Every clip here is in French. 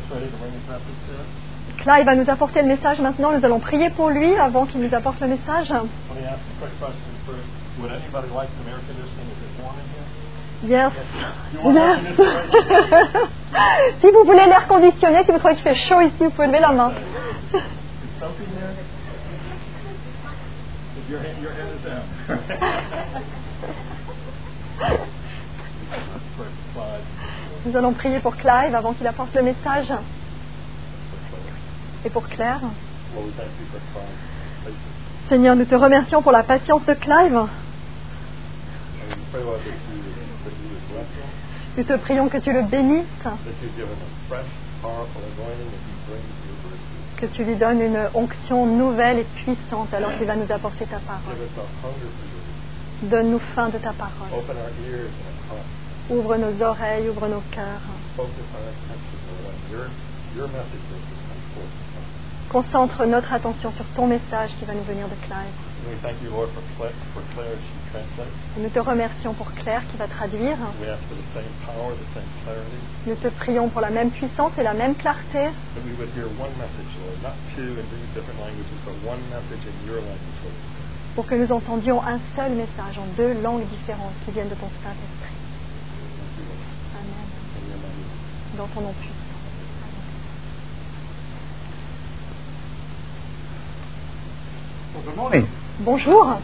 Clive va nous apporter le message maintenant. Nous allons prier pour lui avant qu'il nous apporte le message. Yes. Yes. Si vous voulez l'air conditionné, si vous trouvez qu'il fait chaud ici, vous pouvez lever la main. Nous allons prier pour Clive avant qu'il apporte le message. Et pour Claire. Seigneur, nous te remercions pour la patience de Clive. Nous te prions que tu le bénisses, que tu lui donnes une onction nouvelle et puissante alors qu'il va nous apporter ta parole. Donne-nous faim de ta parole. Ouvre nos oreilles, ouvre nos cœurs. Concentre notre attention sur ton message qui va nous venir de Clive. Nous te remercions pour Claire qui va traduire. Nous te prions pour la même puissance et la même clarté. Pour que nous entendions un seul message en 2 langues différentes qui viennent de ton Saint-Esprit. Amen. Dans ton nom puissant. Good morning. Bonjour.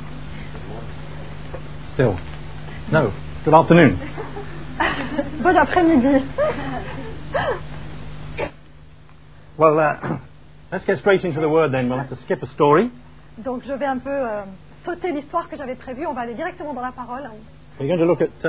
Still. No. Good afternoon. Bon après-midi. Well, let's get straight into the word then. We'll have to skip a story. Donc je vais un peu sauter l'histoire que j'avais prévue. On va aller directement dans la parole. We're going to look at...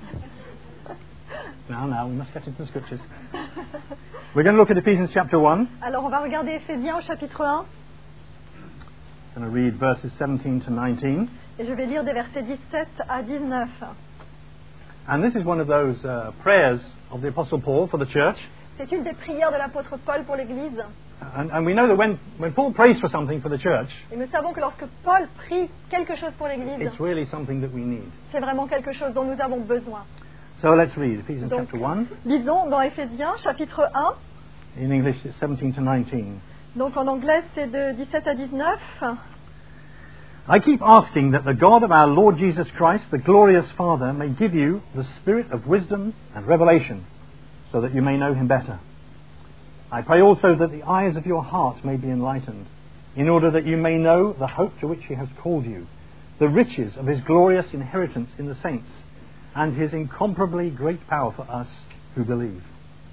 No, we must get into the scriptures. We're going to look at Ephesians chapter 1. Alors on va regarder Éphésiens au chapitre 1. I'm going to read verses 17 to 19. Et je vais lire des versets 17 à 19. And this is one of those prayers of the Apostle Paul for the church. C'est une des prières de l'apôtre Paul pour l'Église. And we know that when Paul prays for something for the church, et nous savons que lorsque Paul prie quelque chose pour l'Église, it's really something that we need. C'est vraiment quelque chose dont nous avons besoin. So let's read Ephesians Donc, chapter 1. Lisons dans Éphésiens chapitre 1. In English, it's 17 to 19. Donc en anglais, c'est de 17 à 19. I keep asking that the God of our Lord Jesus Christ, the glorious Father, may give you the spirit of wisdom and revelation, so that you may know him better. I pray also that the eyes of your heart may be enlightened, in order that you may know the hope to which he has called you, the riches of his glorious inheritance in the saints, and his incomparably great power for us who believe.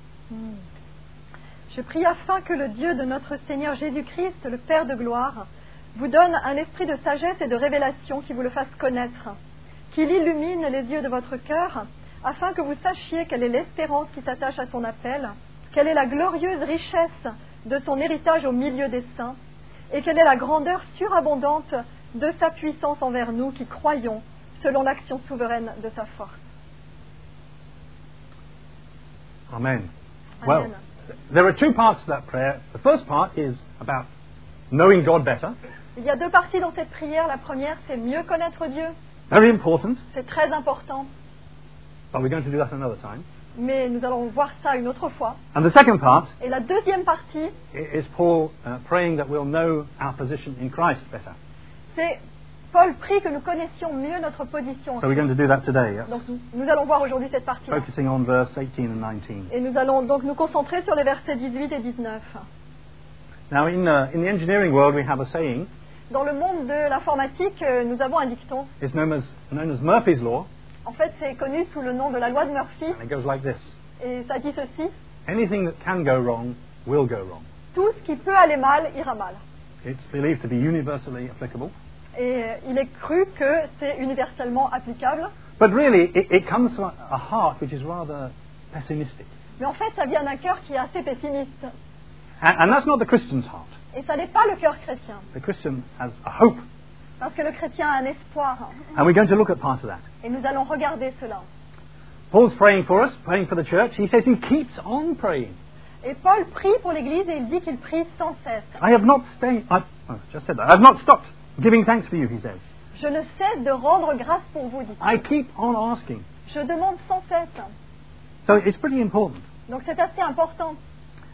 Je prie afin que le Dieu de notre Seigneur Jésus-Christ, le Père de gloire, vous donne un esprit de sagesse et de révélation qui vous le fasse connaître, qu'il illumine les yeux de votre cœur, afin que vous sachiez quelle est l'espérance qui s'attache à son appel, quelle est la glorieuse richesse de son héritage au milieu des saints, et quelle est la grandeur surabondante de sa puissance envers nous qui croyons, selon l'action souveraine de sa force. Amen. Amen. Well, there are 2 parts to that prayer. The first part is about knowing God better. Il y a 2 parties dans cette prière. La première, c'est mieux connaître Dieu. Very important. C'est très important. But we're going to do that another time. Mais nous allons voir ça une autre fois. And the second part Et la deuxième partie, is Paul praying that we'll know our position in Christ better. c'est Paul prie que nous connaissions mieux notre position. So we're going to do that today. Yes? Donc nous allons voir aujourd'hui cette partie-là. Focusing on verse 18 and 19. Et nous allons donc nous concentrer sur les versets 18 et 19. Now in the engineering world we have a saying. Dans le monde de l'informatique, nous avons un dicton. It's known as Murphy's Law. En fait, c'est connu sous le nom de la loi de Murphy. And it goes like this. Et ça dit ceci. Anything that can go wrong will go wrong. Tout ce qui peut aller mal, ira mal. It's believed to be universally applicable. Et il est cru que c'est universellement applicable. But really, it comes from a heart which is rather pessimistic. Mais en fait, ça vient d'un cœur qui est assez pessimiste. And that's not the Christian's heart. Et ça n'est pas le cœur chrétien. The Christian has a hope. Parce que le chrétien a un espoir. And we're going to look at part of that. Et nous allons regarder cela. Paul's praying for us, praying for the church. He says he keeps on praying. Et Paul prie pour l'Église et il dit qu'il prie sans cesse. I have not just said that. I have not stopped giving thanks for you, he says. Je ne cesse de rendre grâce pour vous, dit-il. I keep on asking. Je demande sans cesse. So it's pretty important. Donc c'est assez important.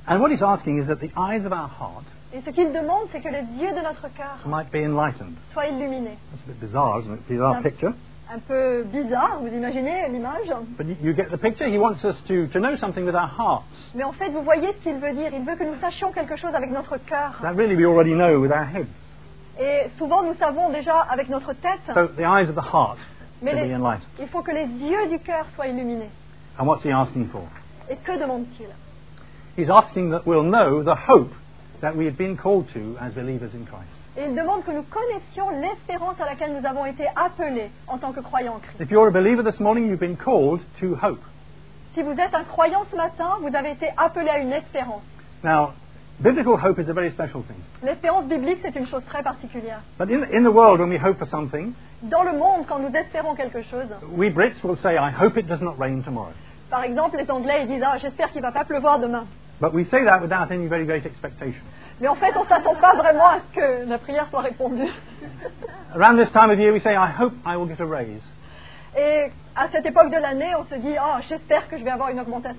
And what he's asking is that the eyes of our heart Et ce qu'il demande, c'est que les yeux de notre cœur might be enlightened. soient illuminés. That's a bit bizarre, isn't it? Bizarre picture. Un peu bizarre, vous imaginez l'image? But you get the picture. He wants us to know something with our hearts. Mais en fait, vous voyez ce qu'il veut dire. Il veut que nous sachions quelque chose avec notre cœur. That really we already know with our heads. Et souvent, nous savons déjà avec notre tête. So the eyes of the heart Mais to be enlightened. il faut que les yeux du cœur soient illuminés. And what's he asking for? Et que demande-t-il? He's asking that we'll know the hope that we have been called to as believers in Christ. Et il demande que nous connaissions l'espérance à laquelle nous avons été appelés en tant que croyants en Christ. If you're a believer this morning, you've been called to hope. Si vous êtes un croyant ce matin, vous avez été appelé à une espérance. Now, biblical hope is a very special thing. L'espérance biblique, c'est une chose très particulière. But in the world, when we hope for something, Dans le monde, quand nous espérons quelque chose, we Brits will say, I hope it does not rain tomorrow. par exemple, les Anglais ils disent « Ah, j'espère qu'il ne va pas pleuvoir demain ». But we say that without any very great expectation. Mais en fait, on ne s'attend pas vraiment à ce que la prière soit répondue. Around this time of year, we say, I hope I will get a raise. Et à cette époque de l'année, on se dit « Ah, j'espère que je vais avoir une augmentation ».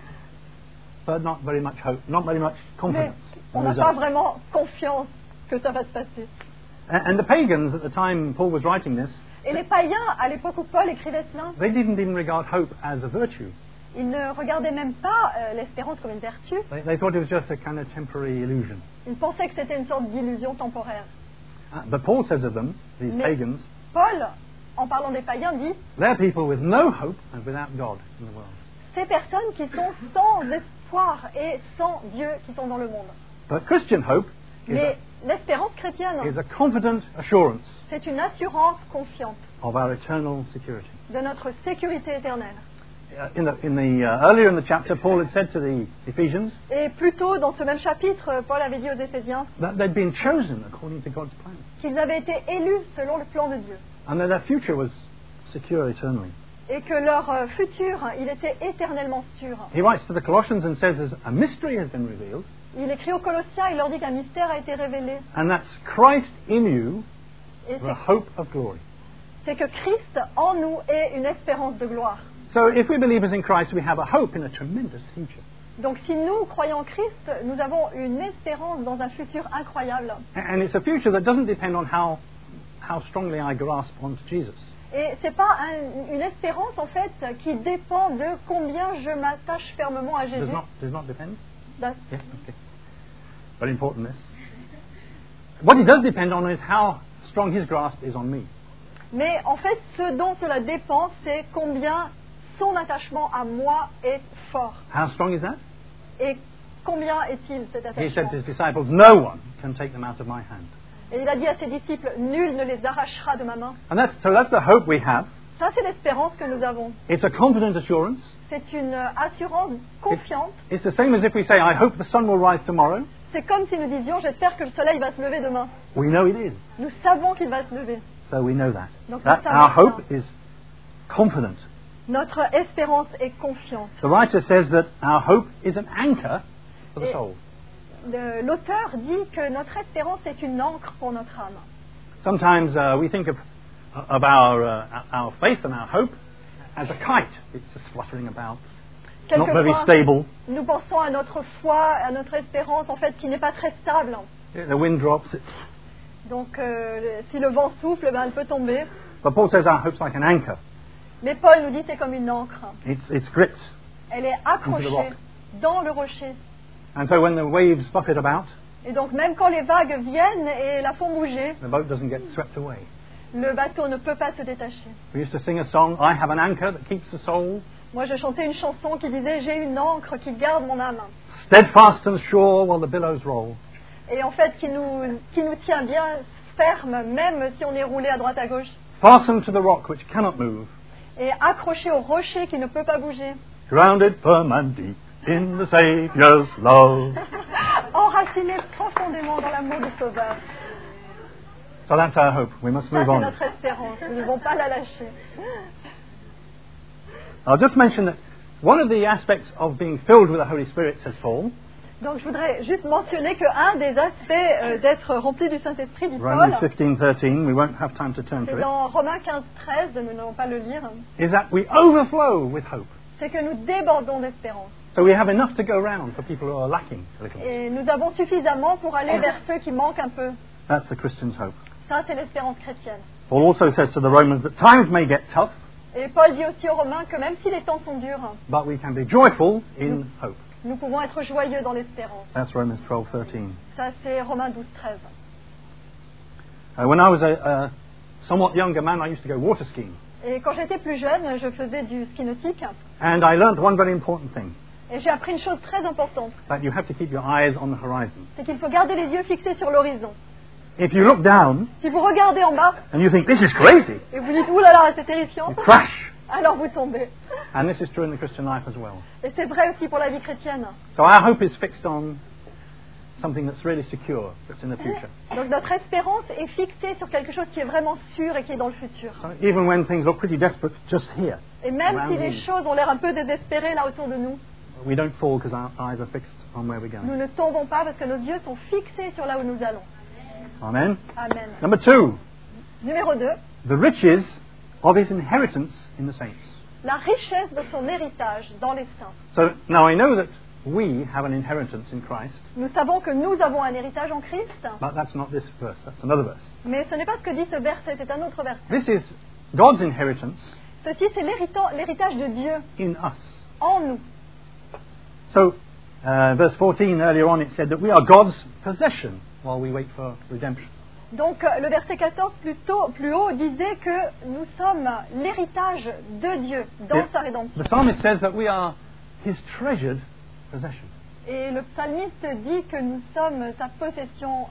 But not very much hope, not very much Mais confidence. on n'a pas vraiment confiance que ça va se passer. And the pagans, at the time Paul was writing this, Et les païens, à l'époque où Paul écrivait cela, they didn't even regard hope as a virtue. ils ne regardaient même pas l'espérance comme une vertu. They thought it was just a kind of temporary illusion. Ils pensaient que c'était une sorte d'illusion temporaire. But Paul says of them, these Mais pagans, Paul, en parlant des païens, dit they're people with no hope and without God in the world. ces personnes qui sont sans espoir et sans Dieu qui sont dans le monde. But Christian hope Mais l'espérance chrétienne, is a confident assurance c'est une assurance confiante of our eternal security. de notre sécurité éternelle. Earlier in the chapter, Paul had said to the Ephesians Et plus tôt, dans ce même chapitre, Paul avait dit aux Éphésiens that they'd been chosen according to God's plan, qu'ils avaient été élus selon le plan de Dieu and that their future was secure eternally. et que leur futur, il était éternellement sûr. He writes to the Colossians and says, a mystery has been revealed, Il écrit aux Colossiens, il leur dit qu'un mystère a été révélé. and that's Christ in you, Et the hope of glory. c'est que Christ en nous est une espérance de gloire. So if we're believers in Christ, we have a hope in a tremendous future. Donc si nous croyons en Christ, nous avons une espérance dans un futur incroyable. And it's a future that doesn't depend on how strongly I grasp onto Jesus. Et c'est pas une espérance en fait qui dépend de combien je m'attache fermement à Jésus. Does not depend? That- Yeah, okay. Very important this. What it does depend on is how strong his grasp is on me. Mais en fait, ce dont cela dépend, c'est combien son attachement à moi est fort. How strong is that? Et combien est-il cet He said attachement? to his disciples, no one can take them out of my hand. Et il a dit à ses disciples, nul ne les arrachera de ma main. And that's the hope we have. Ça, c'est l'espérance que nous avons. It's a confident assurance. C'est une assurance confiante. It's the same as if we say, I hope the sun will rise tomorrow. C'est comme si nous disions, j'espère que le soleil va se lever demain. We know it is. Nous savons qu'il va se lever. So we know that. Donc, That nous savons our ça. hope is confident. Notre espérance est confiante. The writer says that our hope is an anchor for the Et- soul. L'auteur dit que notre espérance est une ancre pour notre âme. Sometimes we think of our faith and our hope as a kite. It's just fluttering about, not very Quelquefois, stable. nous pensons à notre foi, à notre espérance, en fait, qui n'est pas très stable. The wind drops. Donc, si le vent souffle, ben, elle peut tomber. But Paul says our hope's like an anchor. Mais Paul nous dit c'est comme une ancre. It's gripped. Elle est Into the accrochée rock. dans le rocher. And so when the waves buffet about, Et donc, même quand les vagues viennent et la font bouger, the boat doesn't get swept away. le bateau ne peut pas se détacher. We used to sing a song, I have an anchor that keeps the soul Moi, je chantais une chanson qui disait j'ai une ancre qui garde mon âme. steadfast and sure while the billows roll. Et en fait, qui nous tient bien ferme, même si on est roulé à droite à gauche. Fastened to the rock which cannot move, Et accroché au rocher qui ne peut pas bouger. grounded firm and deep in the Saviour's love. Enraciné profondément dans l'amour du Sauveur. So that's our hope. We must Ça, move c'est on. notre espérance. Nous ne devons pas la lâcher. I'll just mention that one of the aspects of being filled with the Holy Spirit, says Paul, Donc, je voudrais juste mentionner qu'un des aspects d'être rempli du Saint-Esprit, dit Paul, Romans 15:13, we won't have time to turn c'est to it, dans Romains 15, 13, nous n'allons pas le lire, is that we overflow with hope. c'est que nous débordons d'espérance. So we have enough to go around for people who are lacking a little bit. Et nous avons suffisamment pour aller vers ceux qui manquent un peu. That's the Christian's hope. Ça, c'est l'espérance chrétienne. Paul also says to the Romans that times may get tough, Et Paul dit aussi aux Romains que même si les temps sont durs, but we can be joyful in hope. nous pouvons être joyeux dans l'espérance. That's Romans 12:13. Ça, c'est Romains 12, 13. When I was a somewhat younger man, I used to go water skiing. Et quand j'étais plus jeune, je faisais du ski nautique. And I learned one very important thing, Et j'ai appris une chose très importante. that you have to keep your eyes on the horizon. C'est qu'il faut garder les yeux fixés sur l'horizon. If you look down Si vous regardez en bas and you think, this is crazy, et vous dites « Ouh là là, c'est terrifiant you », crash. alors vous tombez. And this is true in the Christian life as well. Et c'est vrai aussi pour la vie chrétienne. So our hope is fixed on something that's really secure, that's in the future. Donc notre espérance est fixée sur quelque chose qui est vraiment sûr et qui est dans le futur. So even when things look pretty desperate just here, Et même around si les me, choses ont l'air un peu désespérées là autour de nous, we don't fall because our eyes are fixed on where we're nous going. ne tombons pas parce que nos yeux sont fixés sur là où nous allons. Amen. Amen. Number 2, Numéro 2, the riches of his inheritance in the saints. la richesse de son héritage dans les saints. So now I know that we have an inheritance in Christ, Nous savons que nous avons un héritage en Christ, but that's not this verse, that's another verse. mais ce n'est pas ce que dit ce verset, c'est un autre verset. This is God's inheritance Ceci, c'est l'héritage de Dieu in us. en nous. So, verse 14, earlier on, it said that we are God's possession while we wait for redemption. Donc le verset 14 plus haut disait que nous sommes l'héritage de Dieu dans sa rédemption. The psalmist says that we are his treasured possession. Et le psalmiste dit que nous sommes sa possession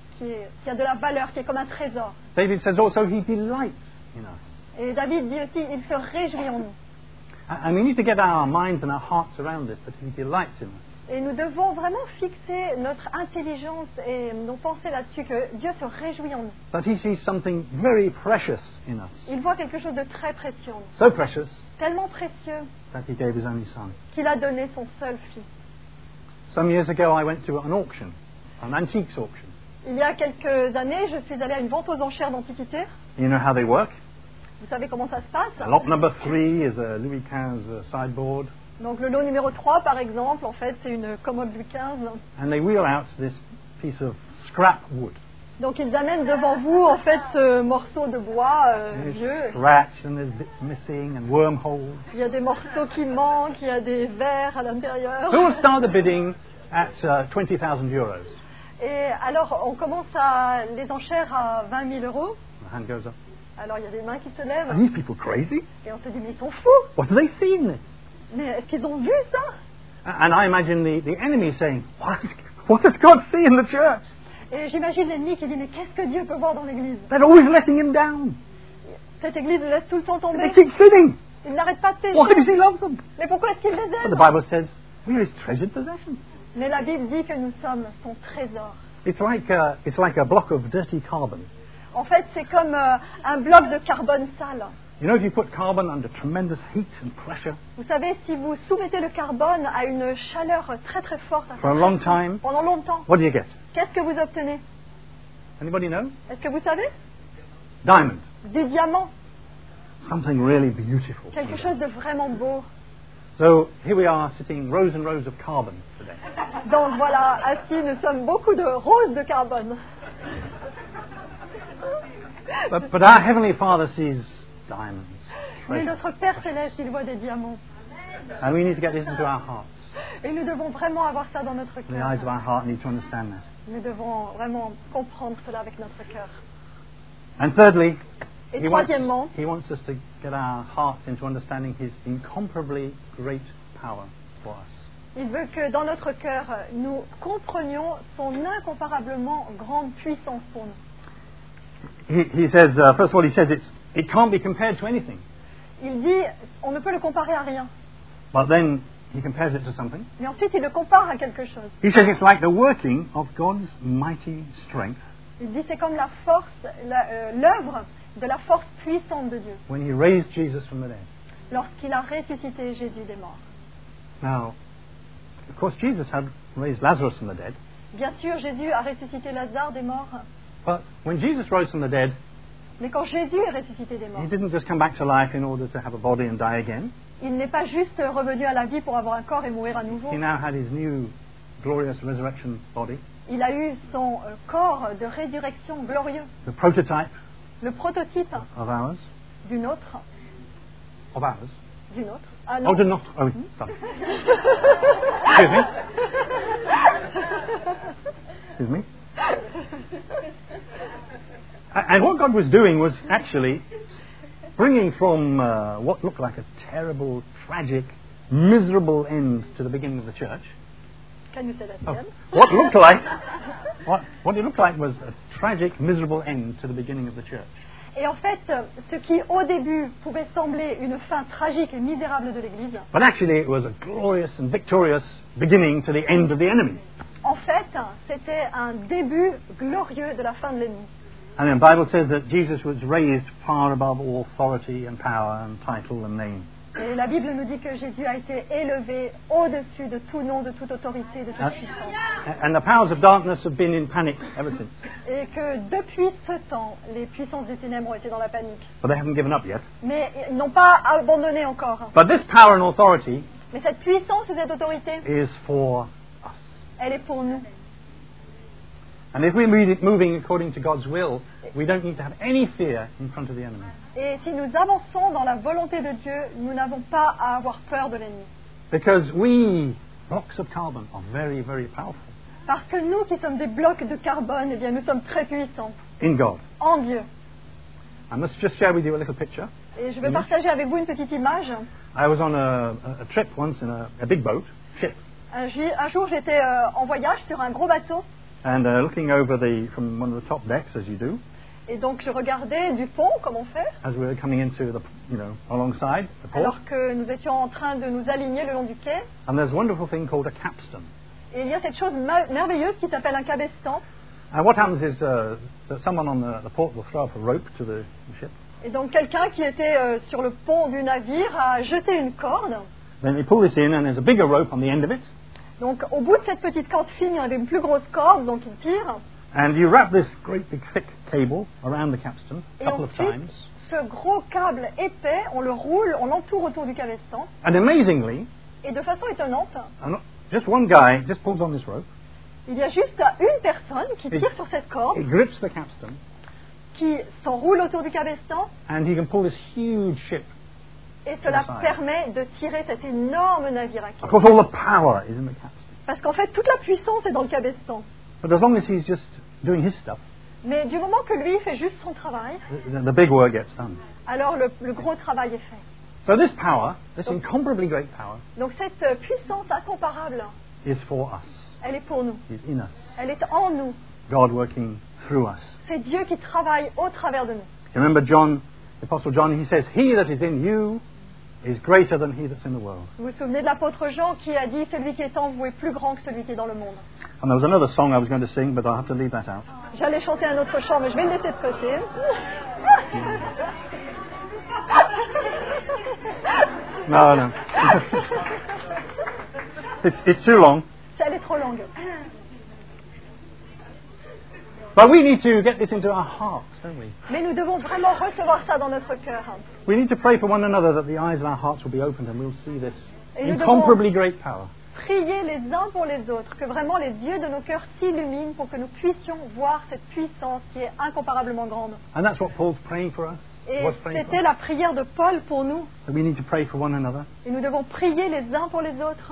qui a de la valeur, qui est comme un trésor. David says also he delights in us. Et David dit aussi, il se réjouit en nous. And we need to get our minds and our hearts around this, that he delights in us. Et nous devons vraiment fixer notre intelligence et nos pensées là-dessus, que Dieu se réjouit en nous. That he sees something very precious in us. Il voit quelque chose de très précieux en nous. So precious Tellement précieux that he gave his only son. qu'il a donné son seul fils. Some years ago I went to an auction, an antiques auction. Il y a quelques années, je suis allée à une vente aux enchères d'antiquités. You know how they work? Vous savez comment ça se passe? Lot number 3 is a Louis XV sideboard. Donc le lot numéro 3, par exemple, en fait, c'est une commode Louis XV. And they wheel out this piece of scrap wood. Donc ils amènent devant vous, en fait, ce morceau de bois vieux. There's scratch and there's bits missing and wormholes. Il y a des morceaux qui manquent, il y a des verres à l'intérieur. So we'll start the bidding at 20,000 euros. Et alors, on commence les enchères à 20 000 euros. The hand goes up. Alors, il y a des mains qui se Are lèvent. these people crazy? Et on se dit, mais ils sont fous. What have they seen? Mais est-ce qu'ils ont vu ça? And I imagine the enemy saying, what does God see in the church? Et j'imagine l'ennemi qui dit, mais qu'est-ce que Dieu peut voir dans l'église? They're always letting him down. Cette église le laisse tout le temps tomber. They keep sinning. Il n'arrête pas de pécher. Why does he love them? Mais pourquoi est-ce qu'il les But the aime? Bible says we are his treasured possession. Mais la Bible dit que nous sommes son trésor. It's like a block of dirty carbon. En fait, c'est comme un bloc de carbone sale. You know, if you put carbon under tremendous heat and pressure Vous savez, si vous soumettez le carbone à une chaleur très très forte for a long time, pendant longtemps, what do you get? qu'est-ce que vous obtenez? Anybody know? Est-ce que vous savez? Diamond. Du diamant, Something really beautiful. quelque chose de vraiment beau. So here we are sitting rows and rows of carbon today. Donc voilà, assis, nous sommes beaucoup de roses de carbone. But our Heavenly Father sees diamonds. Mais treasure. notre Père Céleste, il voit des diamants. And we need to get this into our hearts. Et nous devons vraiment avoir ça dans notre The eyes of cœur. our heart need to understand that. Nous devons vraiment comprendre cela avec notre cœur. And thirdly, Et he wants troisièmement, us to get our hearts into understanding His incomparably great power for us. il veut que dans notre cœur, nous comprenions son incomparablement grande puissance pour nous. He says, first of all, he says it can't be compared to anything. Il dit, on ne peut le comparer à rien. But then he compares it to something. Mais ensuite, il le compare à quelque chose. He says it's like the working of God's mighty strength Il dit, c'est comme la force, l'œuvre de la force puissante de Dieu, when He raised Jesus from the dead. lorsqu'il a ressuscité Jésus des morts. Now, of course, Jesus had raised Lazarus from the dead. Bien sûr, Jésus a ressuscité Lazare des morts. But when Jesus rose from the dead, Mais quand Jésus est ressuscité des morts, he didn't just come back to life in order to have a body and die again. il n'est pas juste revenu à la vie pour avoir un corps et mourir à nouveau. He now had his new glorious resurrection body, Il a eu son corps de résurrection glorieux, the prototype le prototype of ours. d'une autre. Of ours? D'une autre. Ah non. Oh, not. Oh, sorry. Excuse me. Excuse me. And what God was doing was actually bringing from what looked like a terrible, tragic, miserable end to the beginning of the church. Can you say that Oh, again? what looked like what it looked like was a tragic, miserable end to the beginning of the church. Et en fait, ce qui au début pouvait sembler une fin tragique et misérable de l'Église, But actually, it was a glorious and victorious beginning to the end of the enemy. en fait, c'était un début glorieux de la fin de l'ennemi. And the Bible says that Jesus was raised far above all authority and power and title and name. Et la Bible nous dit que Jésus a été élevé au-dessus de tout nom, de toute autorité, de toute puissance. And the powers of darkness have been in panic ever since. Et que depuis ce temps, les puissances des ténèbres ont été dans la panique. But they haven't given up yet. Mais ils n'ont pas abandonné encore. But this power and authority Mais cette puissance et cette autorité, is for us. elle est pour nous. And if we're moving according to God's will, we don't need to have any fear in front of the enemy. Et si nous avançons dans la volonté de Dieu, nous n'avons pas à avoir peur de l'ennemi. Because we, blocks of carbon, are very, very powerful Parce que nous qui sommes des blocs de carbone, eh bien nous sommes très puissants in God. en Dieu. I must just share with you a little picture. Et je vais partager avec vous une petite image. I was on a trip once in a big boat, ship, Un jour, j'étais en voyage sur un gros bateau. and looking over from one of the top decks, as you do, Et donc je regardais du pont, comme on fait, as we were coming into the, alongside the port. alors que nous étions en train de nous aligner le long du quai. And there's a wonderful thing called a capstan. Et il y a cette chose merveilleuse qui s'appelle un cabestan. And what happens is that someone on the port will throw up a rope to the ship. Et donc quelqu'un qui était sur le pont du navire a jeté une corde. Then they pull this in, and there's a bigger rope on the end of it. Donc au bout de cette petite corde fine, il y avait une plus grosse corde, donc il tire. And you wrap this great big thick cable around the capstan a Et couple of ensuite, times. ce gros câble épais, on le roule, on l'entoure autour du cabestan. And amazingly, Et de façon étonnante, just one guy just pulls on this rope. il y a juste une personne qui tire sur cette corde, It grips the capstan, qui s'enroule autour du cabestan, and he can pull this huge ship. et cela Inside. permet de tirer cet énorme navire à Of quai. course, all the power is in the capstan. Parce qu'en fait, toute la puissance est dans le cabestan. But as long as he's just doing his stuff, Mais du moment que lui fait juste son travail, the big work gets done. alors le gros travail est fait. So this power, this incomparably great power, Donc cette puissance incomparable, is for us. elle est pour nous. Is in us. Elle est en nous. God working through us. C'est Dieu qui travaille au travers de nous. You remember John, the Apostle John, he says, "He that is in you is greater than he that's in the world." Vous vous souvenez de l'apôtre Jean qui a dit « Celui qui est en vous est plus grand que celui qui est dans le monde And there was another song I was going to sing, but I'll have to leave that out. ». J'allais chanter un autre chant, mais je vais le laisser de côté. No. It's too long. Elle est trop longue. But we need to get this into our hearts, don't we? Mais nous devons vraiment recevoir ça dans notre cœur. We need to pray for one another that the eyes of our hearts will be opened and we'll see this Et nous incomparably great power. Prier les uns pour les autres, que vraiment les yeux de nos cœurs s'illuminent pour que nous puissions voir cette puissance qui est incomparablement grande. And that's what Paul's praying for us. Et Was praying for c'était us. la prière de Paul pour nous. That we need to pray for one another. Et nous devons prier les uns pour les autres.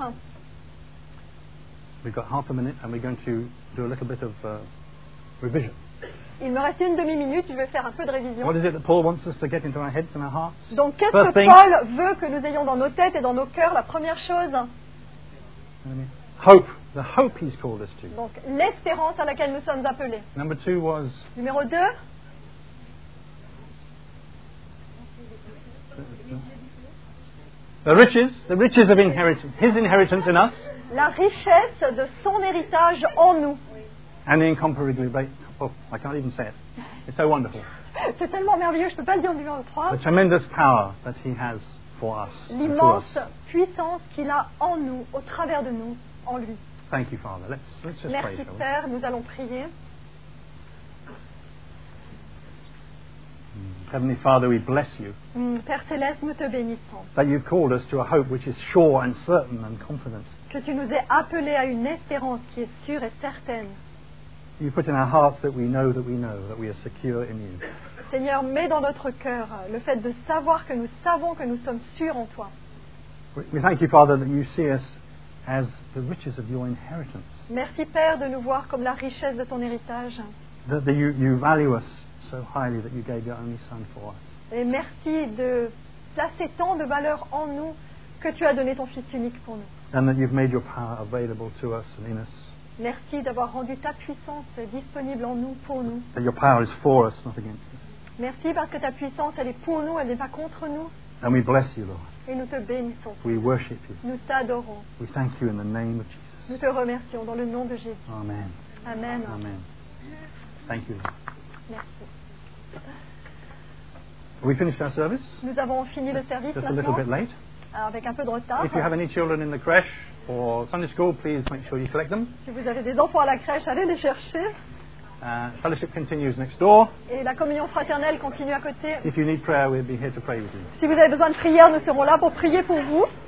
We've got half a minute and we're going to do a little bit of revision. Il me reste une demi-minute, je vais faire un peu de révision. What is it that Paul wants us to get into our heads and our hearts? Donc qu'est-ce First que thing. Paul veut que nous ayons dans nos têtes et dans nos cœurs? La première chose, Hope. The hope he's called us to. donc l'espérance à laquelle nous sommes appelés. Number 2 was Numéro 2, the riches of inheritance, his inheritance in us, la richesse de son héritage en nous. and the incomparably great, oh, I can't even say it. It's so wonderful. C'est tellement merveilleux, je ne peux pas le dire en numéro 3. The tremendous power that he has for us. and through L'immense us. puissance qu'il a en nous, au travers de nous, en lui. Thank you, Father. Let's just pray, Merci shall we? Père, nous allons prier. Heavenly Father, we bless you Père Céleste, nous te bénissons. that you've called us to a hope which is sure and certain and confident. Que tu nous aies appelés à une espérance qui est sûre et certaine. You put in our hearts that we know that we are secure in you. Seigneur, mets dans notre cœur le fait de savoir que nous savons que nous sommes sûrs en toi. We thank you, Father, that you see us as the riches of your inheritance. Merci Père de nous voir comme la richesse de ton héritage. That you value us so highly that you gave your only Son for us. Et merci de placer tant de valeur en nous que tu as donné ton Fils unique pour nous. And that you've made your power available to us and in us. Merci d'avoir rendu ta puissance disponible en nous, pour nous. That your power is for us, not against us. Merci parce que ta puissance, elle est pour nous, elle n'est pas contre nous. And we bless you, Lord. Et nous te bénissons. We worship you. Nous t'adorons. We thank you in the name of Nous Jesus. te remercions dans le nom de Jésus. Amen. Amen. Amen. Thank you, Lord. Merci. Have we finished our service? Nous avons fini le service Just a little maintenant, bit late. avec un peu de retard. If you have any children in the creche or Sunday school, please make sure you collect them. Si vous avez des enfants à la crèche, allez les chercher. Fellowship continues next door. Et la communion fraternelle continue à côté. If you need prayer, we'll be here to pray with you. Si vous avez besoin de prière, nous serons là pour prier pour vous.